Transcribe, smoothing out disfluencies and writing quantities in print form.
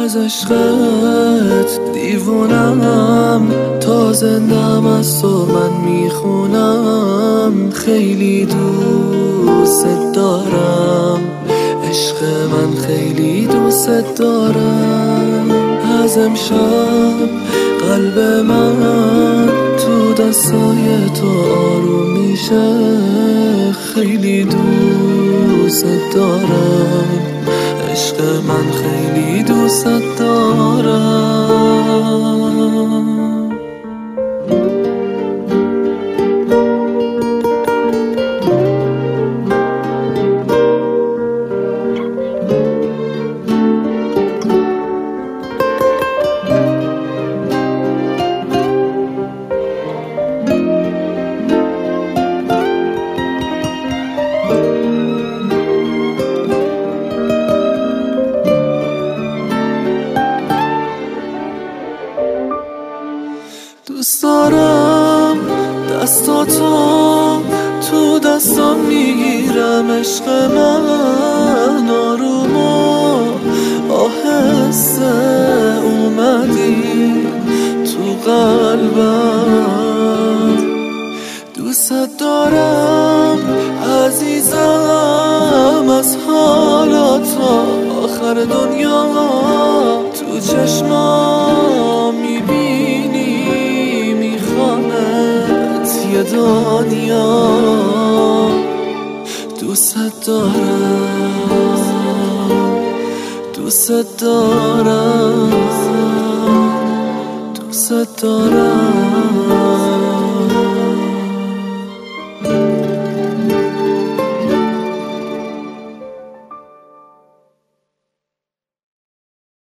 از عشقت دیوونم، تا زندم از تو من میخونم. خیلی دوست دارم، عشق من خیلی دوست دارم. از امشب قلب من تو دستای تو آروم میشه. خیلی دوست دارم، عشق من خیلی دوست دارم. دوست دارم دستاتو تو دستام میگیرم. عشق من آروم و آهسته اومدی تو قلبم. دوست دارم عزیزم، از حالا تا آخر دنیا تو چشمام میبینی یه دنیا. دوست دارم، دوست دارم، دوست دارم.